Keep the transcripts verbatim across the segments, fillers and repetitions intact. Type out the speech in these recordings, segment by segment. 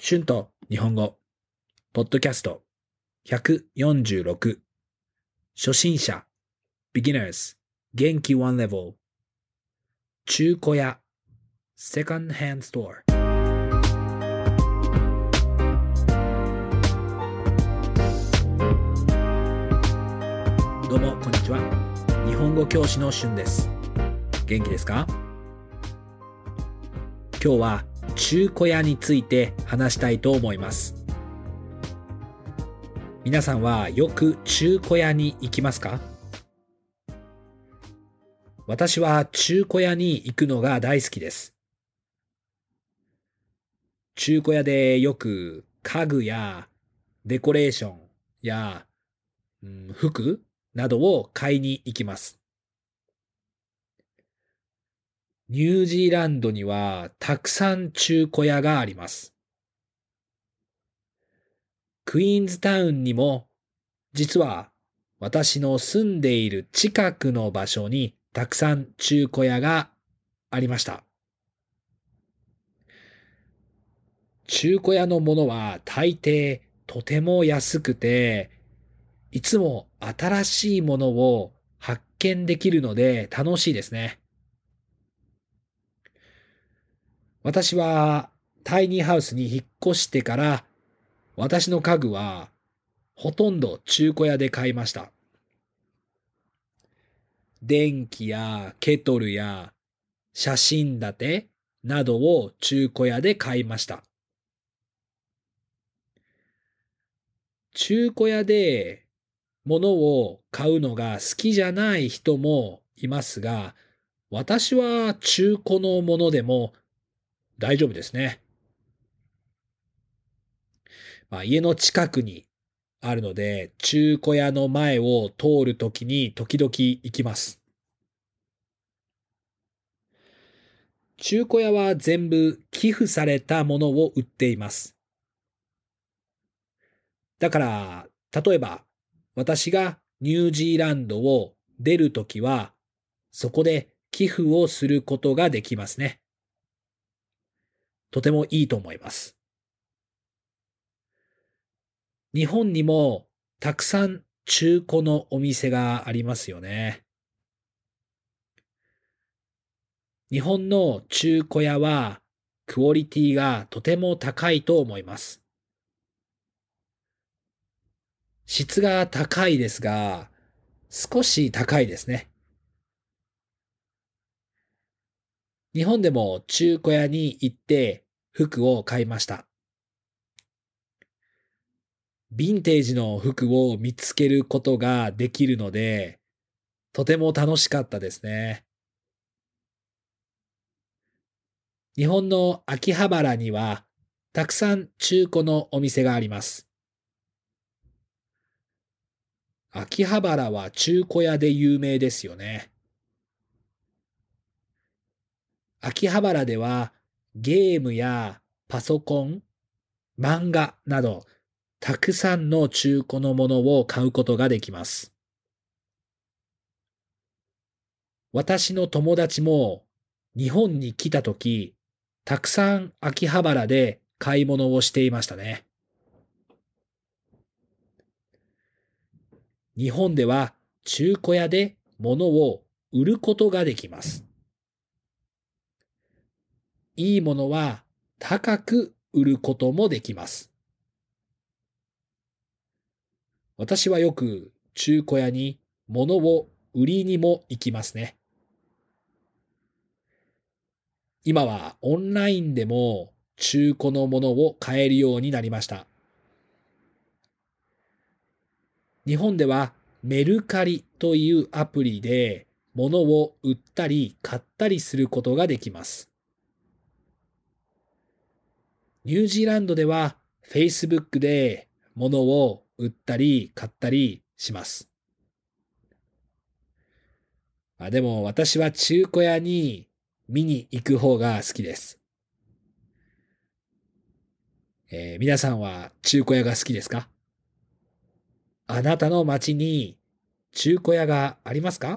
春と日本語ポッドキャストひゃくよんじゅうろく初心者 Beginners 元気ワンレベル中古屋 Second Hand Store。 どうもこんにちは。日本語教師の春です。元気ですか？今日は中古屋について話したいと思います。皆さんはよく中古屋に行きますか？私は中古屋に行くのが大好きです。中古屋でよく家具やデコレーションや、うん、服などを買いに行きます。ニュージーランドにはたくさん中古屋があります。クイーンズタウンにも実は私の住んでいる近くの場所にたくさん中古屋がありました。中古屋のものは大抵とても安くて、いつも新しいものを発見できるので楽しいですね。私はタイニーハウスに引っ越してから私の家具はほとんど中古屋で買いました。電気やケトルや写真立てなどを中古屋で買いました。中古屋で物を買うのが好きじゃない人もいますが、私は中古のものでも大丈夫ですね。まあ、家の近くにあるので、中古屋の前を通るときに時々行きます。中古屋は全部寄付されたものを売っています。だから、例えば私がニュージーランドを出るときは、そこで寄付をすることができますね。とてもいいと思います。日本にもたくさん中古のお店がありますよね。日本の中古屋はクオリティがとても高いと思います。質が高いですが、少し高いですね。日本でも中古屋に行って服を買いました。ヴィンテージの服を見つけることができるので、とても楽しかったですね。日本の秋葉原にはたくさん中古のお店があります。秋葉原は中古屋で有名ですよね。秋葉原ではゲームやパソコン、漫画などたくさんの中古のものを買うことができます。私の友達も日本に来たとき、たくさん秋葉原で買い物をしていましたね。日本では中古屋で物を売ることができます。いいものは高く売ることもできます。私はよく中古屋に物を売りにも行きますね。今はオンラインでも中古のものを買えるようになりました。日本ではメルカリというアプリで物を売ったり買ったりすることができます。ニュージーランドでは Facebook で物を売ったり買ったりします。あ、でも私は中古屋に見に行く方が好きです。えー、皆さんは中古屋が好きですか？あなたの町に中古屋がありますか？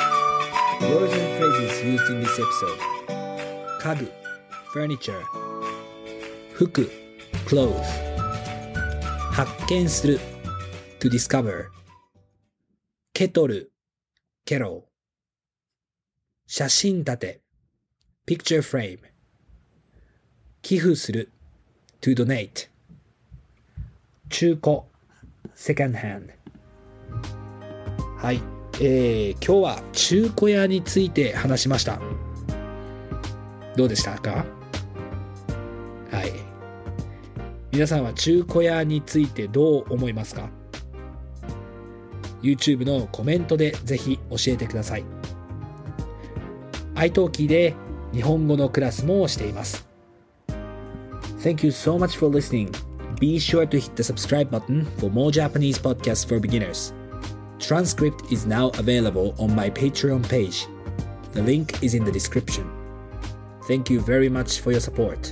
Words and phrases used in this episode: 家具 furniture 服 clothe 発見する to discover ケトル kettle 写真立て picture frame 寄付する to donate 中古 second hand はい、えー、今日は中古屋について話しました。どうでしたか？はい。皆さんは中古屋についてどう思いますか？ YouTube のコメントでぜひ教えてください。iTalki で日本語のクラスもしています。Thank you so much for listening. Be sure to hit the subscribe button for more Japanese podcasts for beginners. Transcript is now available on my Patreon page. The link is in the description. Thank you very much for your support.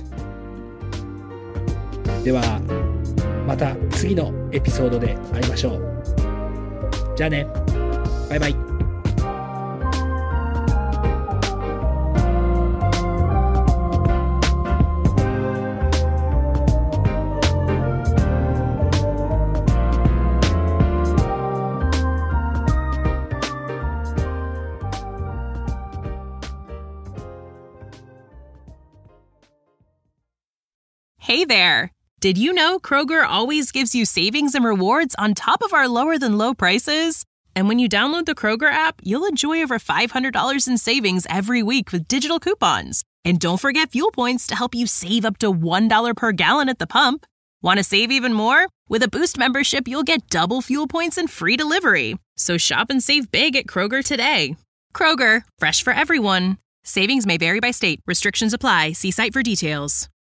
では、また次のエピソードで会いましょう。じゃあね。バイバイ。 Hey there! Did you know Kroger always gives you savings and rewards on top of our lower-than-low prices? And when you download the Kroger app, you'll enjoy over five hundred dollars in savings every week with digital coupons. And don't forget fuel points to help you save up to one dollar per gallon at the pump. Want to save even more? With a Boost membership, you'll get double fuel points and free delivery. So shop and save big at Kroger today. Kroger, fresh for everyone. Savings may vary by state. Restrictions apply. See site for details.